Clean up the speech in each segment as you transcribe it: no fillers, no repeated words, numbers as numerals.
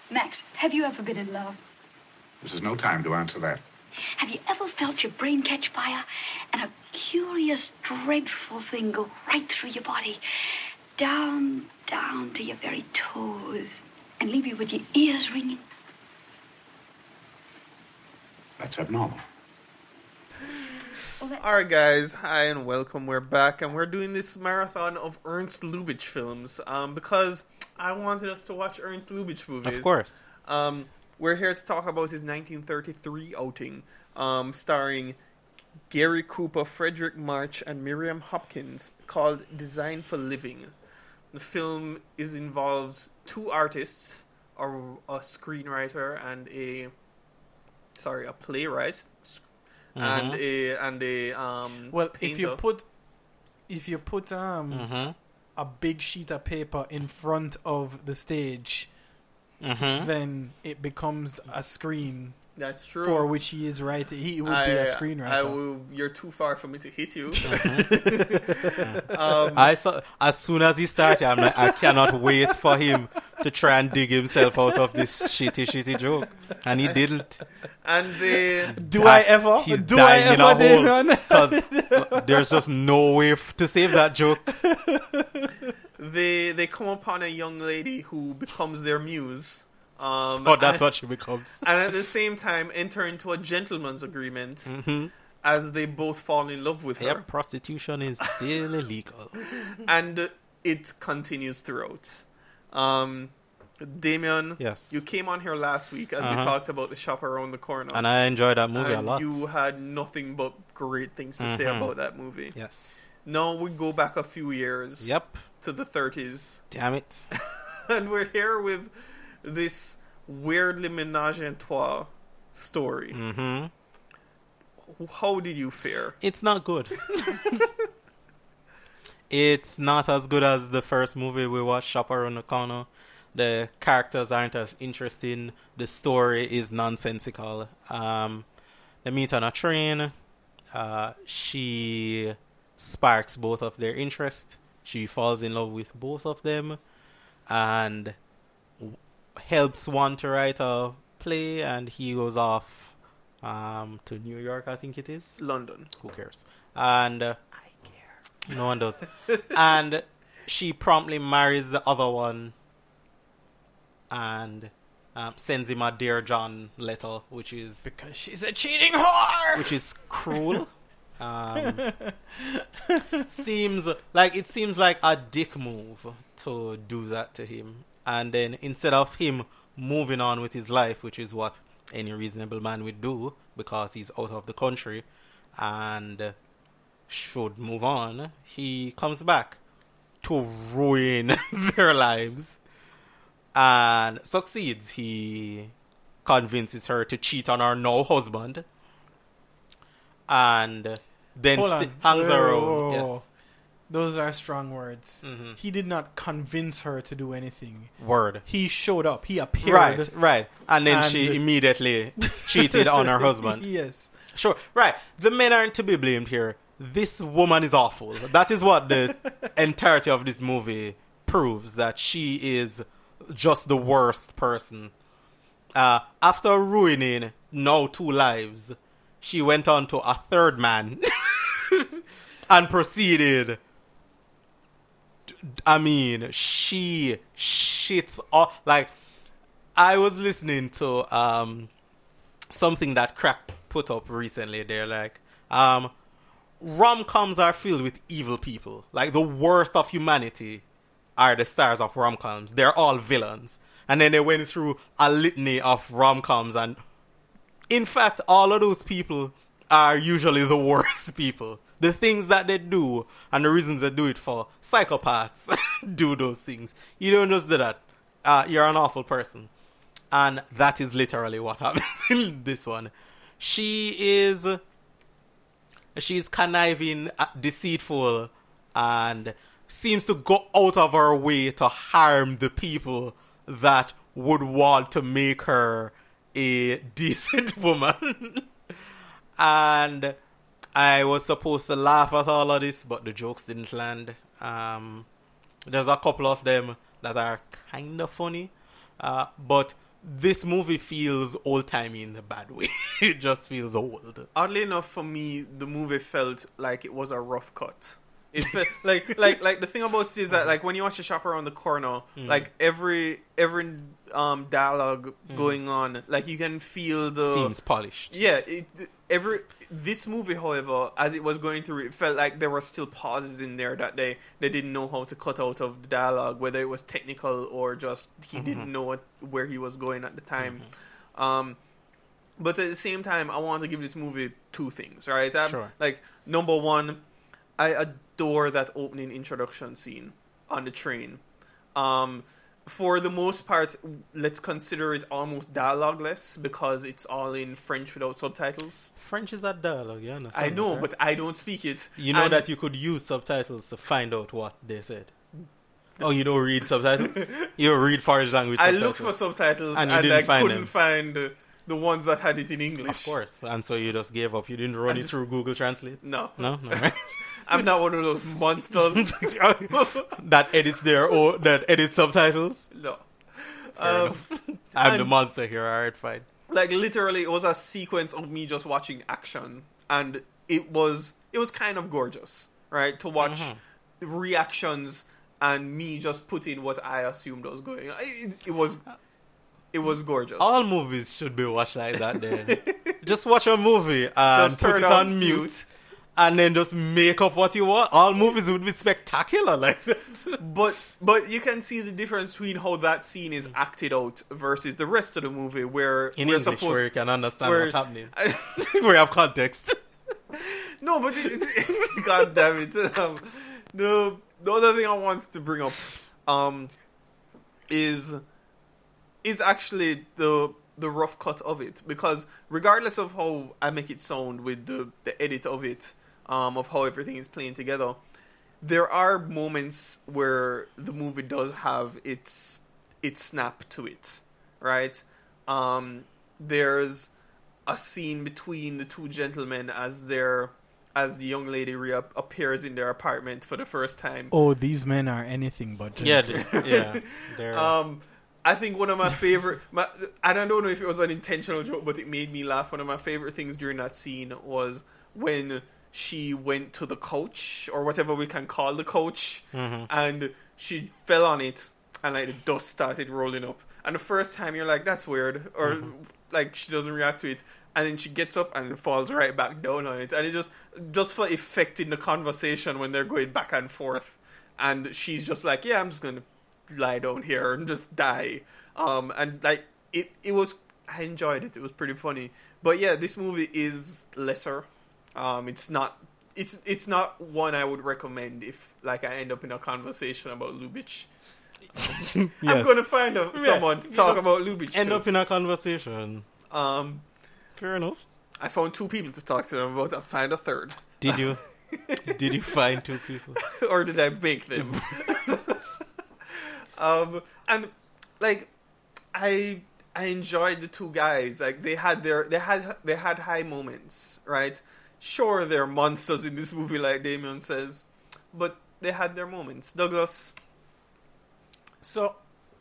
Max, have you ever been in love? This is no time to answer that. Have you ever felt your brain catch fire and a curious, dreadful thing go right through your body, down to your very toes, and leave you with your ears ringing? That's abnormal. Alright guys, hi and welcome, we're back and we're doing this marathon of Ernst Lubitsch films because I wanted us to watch Ernst Lubitsch movies. Of course. We're here to talk about his 1933 outing, starring Gary Cooper, Frederick March and Miriam Hopkins, called Design for Living. The film involves two artists, a screenwriter and a playwright. And a well, painter. if you put a big sheet of paper in front of the stage, then it becomes a screen. That's true. For which he is right. He would be a screenwriter. You're too far for me to hit you. I saw as soon as he started, I'm like, I cannot wait for him to try and dig himself out of this shitty joke, and he didn't. And he's dying in a hole because there's just no way to save that joke. They come upon a young lady who becomes their muse. That's what she becomes. And at the same time, enter into a gentleman's agreement as they both fall in love with her. Yep, prostitution is still illegal. And it continues throughout. Damien, yes, you came on here last week as we talked about The Shop Around the Corner. And I enjoyed that movie a lot. You had nothing but great things to say about that movie. Yes. Now we go back a few years. Yep. To the 30s. Damn it. And we're here with this weirdly menage a trois story. How did you fare? It's not good. It's not as good as the first movie we watched, Shop Around the Corner. The characters aren't as interesting. The story is nonsensical. They meet on a train. She sparks both of their interest. She falls in love with both of them and helps one to write a play, and he goes off to New York, I think it is. London. Who cares? And I care. No one does. And she promptly marries the other one and sends him a Dear John letter, which is... Because she's a cheating whore! Which is cruel. Seems like a dick move to do that to him. And then instead of him moving on with his life, which is what any reasonable man would do because he's out of the country and should move on, he comes back to ruin their lives and succeeds. He convinces her to cheat on her now husband and then hangs around. Yes. Those are strong words. He did not convince her to do anything. Word. He showed up. He appeared. Right. And then she immediately cheated on her husband. Yes. Sure. Right. The men aren't to be blamed here. This woman is awful. That is what the entirety of this movie proves, that she is just the worst person. After ruining now 2 lives, she went on to a third man and proceeded... I mean, she shits off. Like, I was listening to something that Crack put up recently. They're like, rom-coms are filled with evil people. Like, the worst of humanity are the stars of rom-coms. They're all villains. And then they went through a litany of rom-coms, and in fact, all of those people are usually the worst people. The things that they do and the reasons they do it for, psychopaths do those things. You don't just do that. You're an awful person. And that is literally what happens in this one. She's conniving, deceitful, and seems to go out of her way to harm the people that would want to make her a decent woman. And I was supposed to laugh at all of this, but the jokes didn't land. There's a couple of them that are kind of funny. But this movie feels old-timey in a bad way. It just feels old. Oddly enough, for me, the movie felt like it was a rough cut. It felt like the thing about it is that like when you watch The Shop Around the Corner, like every dialogue going on, like you can feel the Seems polished. Yeah, this movie, however, as it was going through, it felt like there were still pauses in there that they didn't know how to cut out of the dialogue, whether it was technical or just he didn't know where he was going at the time. But at the same time, I want to give this movie two things, right? Sure. Like, number one, I adore that opening introduction scene on the train. For the most part, let's consider it almost dialogueless because it's all in French without subtitles. French is a dialogue, you understand? I know, right? but I don't speak it. You know And- that you could use subtitles to find out what they said. Oh, you don't read subtitles? You don't read foreign language I subtitles? looked for subtitles And and, you I didn't find couldn't them. find the ones that had it in English. Of course. And so you just gave up. You didn't run it through Google Translate? No. No? Right. I'm not one of those monsters. That edits subtitles? No. Fair enough. I'm the and- monster here, alright, fine. Like literally it was a sequence of me just watching action and it was kind of gorgeous, right? To watch reactions and me just put in what I assumed was going on. It was gorgeous. All movies should be watched like that then. Just watch a movie and Just put turn it on mute and then just make up what you want. All movies would be spectacular like that. But you can see the difference between how that scene is acted out versus the rest of the movie where In we're English, supposed where you can understand where- what's happening. Where you have context. No, but it's God damn it. The other thing I wanted to bring up is actually the rough cut of it, because regardless of how I make it sound with the edit of it, of how everything is playing together, there are moments where the movie does have its snap to it, right? There's a scene between the two gentlemen as the young lady appears in their apartment for the first time. Oh, these men are anything but Yeah, gentle. They're, I think one of my favorite, and I don't know if it was an intentional joke, but it made me laugh. One of my favorite things during that scene was when she went to the couch, or whatever we can call the couch, and she fell on it, and like the dust started rolling up. And the first time you're like, that's weird, or like she doesn't react to it, and then she gets up and falls right back down on it, and it just for effect in the conversation when they're going back and forth, and she's just like, yeah, I'm just gonna lie down here and just die. And like it was, I enjoyed it. It was pretty funny. But yeah, this movie is lesser. It's not one I would recommend if like I end up in a conversation about Lubitsch. I'm gonna find someone to talk about Lubitsch. end to. up in a conversation. Fair enough. I found 2 people to talk to them about. I'll find a third. Did you? Did you find 2 people? Or did I bake them? And like I enjoyed the 2 guys. Like they had high moments, right? Sure, they're monsters in this movie, like Damien says, but they had their moments. Douglas. So,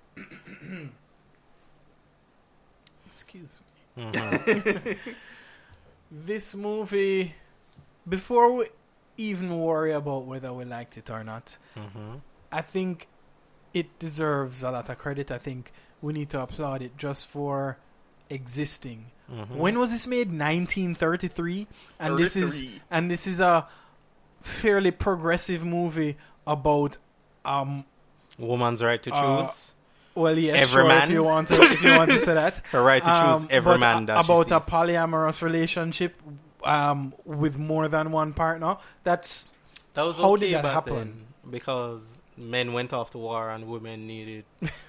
excuse me. This movie, before we even worry about whether we liked it or not, I think it deserves a lot of credit. I think we need to applaud it just for existing. When was this made? 1933, and this is a fairly progressive movie about Woman's right to choose. well, yeah, Every sure, man. if you want to say that. Her right to choose every but man that she about a sees. polyamorous relationship with more than one partner. That was how okay did that back happen? then, because men went off to war and women needed.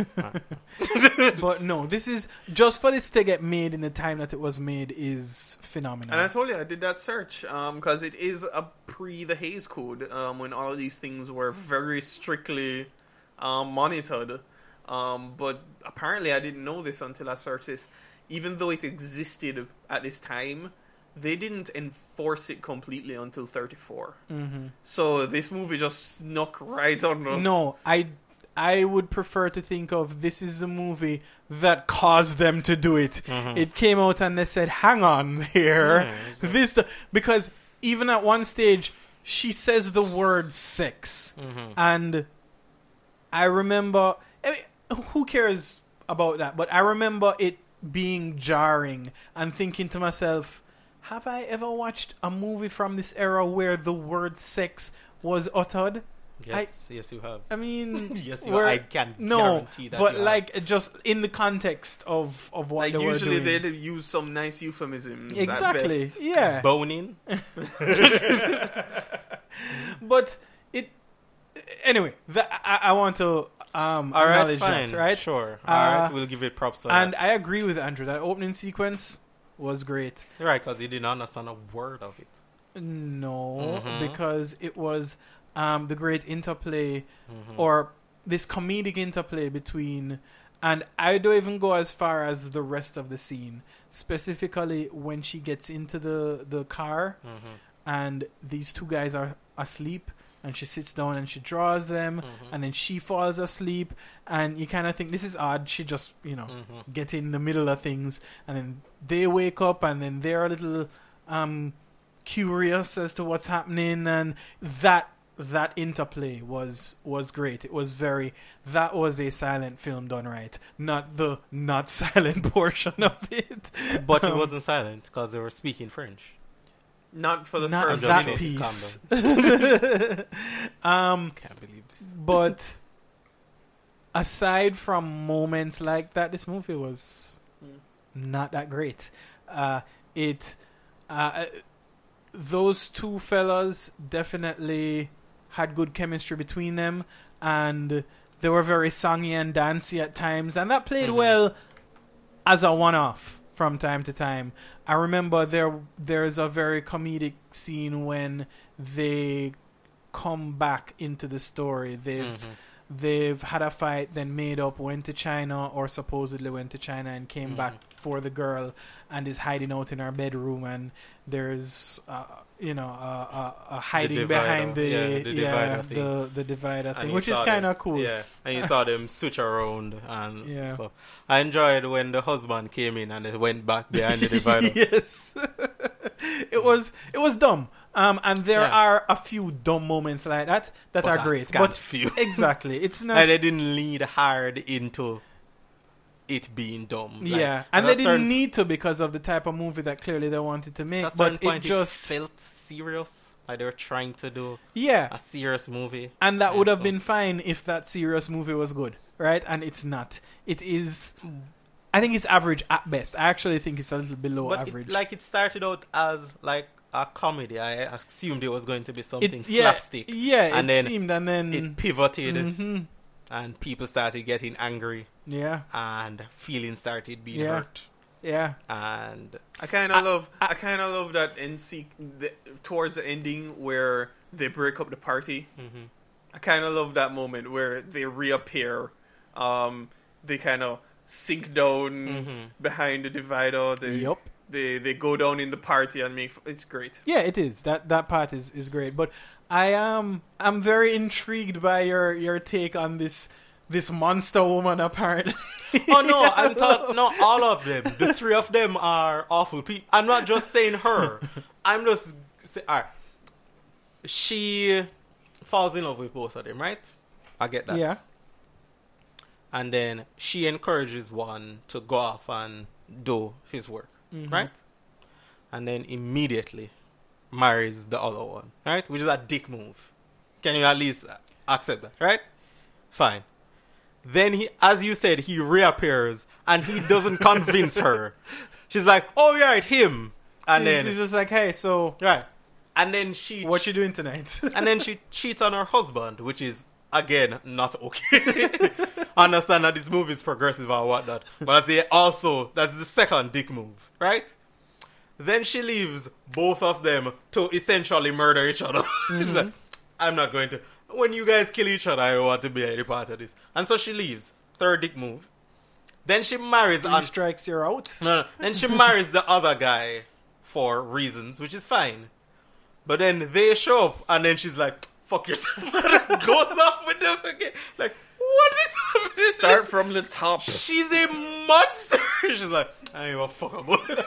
But no, this is just for this to get made in the time that it was made is phenomenal. And I told you I did that search because it is a pre the Hays Code when all of these things were very strictly monitored. But apparently I didn't know this until I searched this. Even though it existed at this time, they didn't enforce it completely until 34. So this movie just snuck right under. No, I I would prefer to think of this is a movie that caused them to do it. It came out and they said, hang on here. Because even at one stage, she says the word sex. And I remember, who cares about that? But I remember it being jarring and thinking to myself, have I ever watched a movie from this era where the word sex was uttered? Yes, you have. I mean, Yes, you have. I can guarantee that. But you like have. just in the context of what Like they were usually doing. they'd use some nice euphemisms. At Exactly. best. Yeah. boning. But it anyway. I want to All right, acknowledge fine. that, right? Sure. All right, we'll give it props for And that. I agree with Andrew. That opening sequence was great. Right, because he didn't understand a word of it. No, because it was the great interplay or this comedic interplay between, and I don't even go as far as the rest of the scene, specifically when she gets into the car and these two guys are asleep and she sits down and she draws them and then she falls asleep and you kind of think this is odd. She just, get in the middle of things and then they wake up and then they're a little curious as to what's happening, and that interplay was great. It was that was a silent film done right, not the not silent portion of it. But it wasn't silent because they were speaking French. Not for the Not first that minute. piece. Can't believe this. But aside from moments like that, this movie was not that great. Those two fellas definitely had good chemistry between them, and they were very songy and dancey at times, and that played well as a one-off from time to time. I remember there's a very comedic scene when they come back into the story. They've had a fight, then made up, went to China, or supposedly went to China and came back for the girl and is hiding out in her bedroom, and there's a hiding behind the divider thing, which is kind of cool. Yeah, and you saw them switch around and so I enjoyed when the husband came in and they went back behind the divider. Yes. It was dumb. And there are a few dumb moments like that But are a great. scant But few. exactly, it's not. And they didn't lead hard into it being dumb. Yeah, and they didn't need to because of the type of movie that clearly they wanted to make. But it just felt serious, like they were trying to do a serious movie. And that would have been fine if that serious movie was good, right? And it's not. It is. I think it's average at best. I actually think it's a little below average. It started out as like a comedy. I assumed it was going to be something slapstick. Yeah, and it seemed, and then it pivoted, and people started getting angry. Yeah, and feelings started being hurt. Yeah, and I kind of love that towards the ending where they break up the party. I kind of love that moment where they reappear. They kind of sink down behind the divider. They go down in the party and it's great. Yeah, it is. That part is great. But I'm very intrigued by your take on this monster woman, apparently. Oh no, I'm talking not all of them. The three of them are awful people. I'm not just saying her. I'm just saying, all right. She falls in love with both of them, right? I get that. Yeah. And then she encourages one to go off and do his work, right? And then immediately marries the other one, right? Which is a dick move. Can you at least accept that, right? Fine. Then he, as you said, he reappears and he doesn't convince her. She's like, "Oh, yeah, it's him." And then he's just like, "Hey, so right." And then what you doing tonight? And then she cheats on her husband, which is again not okay. I understand that this movie is progressive or whatnot, but that's the second dick move, right? Then she leaves both of them to essentially murder each other. She's like, "I'm not going to. When you guys kill each other, I don't want to be any part of this." And so she leaves. Third dick move. Then she marries. Three strikes, you're out. No. Then she marries the other guy for reasons, which is fine. But then they show up, and then she's like, "Fuck yourself." Goes off with them again. Like, what is happening? Start from the top. She's a monster. She's like, I ain't a fuck about it.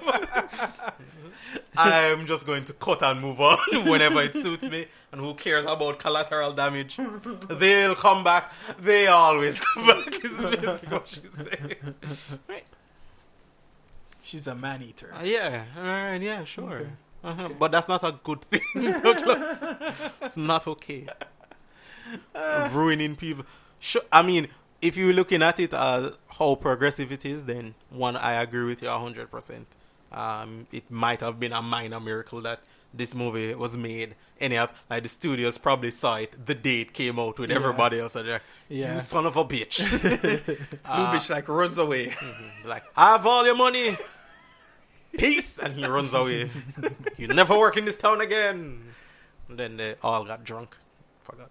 I'm just going to cut and move on whenever it suits me. And who cares about collateral damage? They'll come back. They always come back, is basically what she's saying. Right. She's a man-eater. Yeah, alright, yeah, sure. Okay. But that's not a good thing, Douglas. It's not okay. Ruining people. Sure, I mean, if you're looking at it as how progressive it is, then I agree with you 100%. It might have been a minor miracle that this movie was made. Anyhow, like the studios probably saw it the day it came out with everybody else. And they're like, you son of a bitch. Lubitsch like runs away. Like, have all your money. Peace. And he runs away. You never work in this town again. And then they all got drunk. Forgot.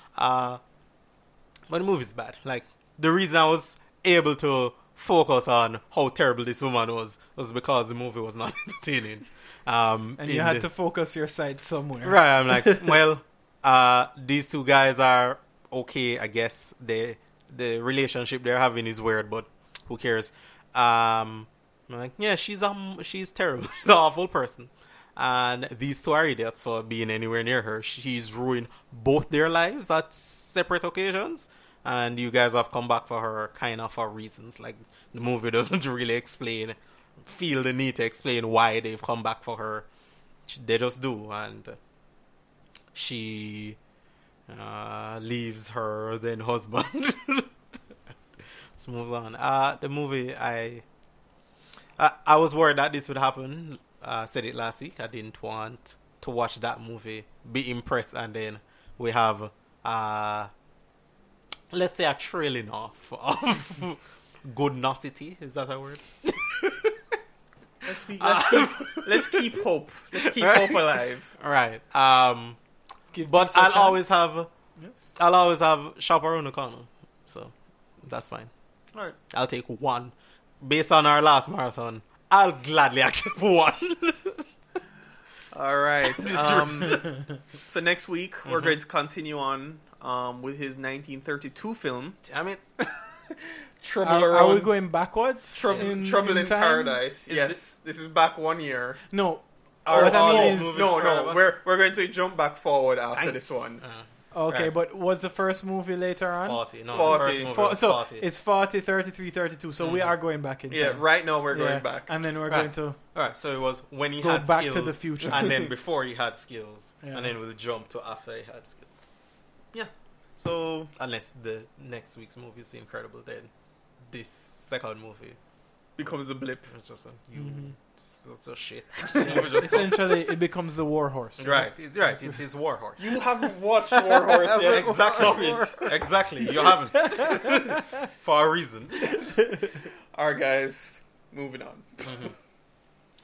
But the movie's bad. Like, the reason I was able to focus on how terrible this woman was because the movie was not entertaining. And you had to focus your sight somewhere. Right, I'm like, well, these two guys are okay, I guess. The relationship they're having is weird, but who cares? I'm like, yeah, she's terrible. She's an awful person. And these two are idiots for being anywhere near her. She's ruined both their lives at separate occasions. And you guys have come back for her kind of for reasons. Like, the movie doesn't really feel the need to explain why they've come back for her. They just do. And she leaves her then husband. Let's move on. The movie, I was worried that this would happen. I said it last week. I didn't want to watch that movie, be impressed, and then we have let's say a trailing off of goodnosity. Is that a word? Let's keep hope. Let's keep hope alive. Right. But I'll always have shop around the corner. So that's fine. All right. I'll take one. Based on our last marathon, I'll gladly accept one. All right. So next week we're going to continue on with his 1932 film. Damn it. Are we going backwards? Trouble in Paradise. Yes. This is back 1 year. No. We're going to jump back forward after this one. Okay, right. But was the first movie later on? 40. No, 40. The first movie was 40. It's 40, 33, 32. So we are going back in time. Right now we're going back. And then we're going to... Alright, so it was when he go had back skills. to the future. And then before he had skills. Yeah. And then we'll jump to after he had skills. Yeah. So... Unless the next week's movie is The Incredible, then this second movie becomes a blip. It's just it's just shit. Essentially, it becomes the war horse. Right. It's his war horse. You haven't watched War Horse yet. Exactly. You haven't. For a reason. Alright, guys. Moving on.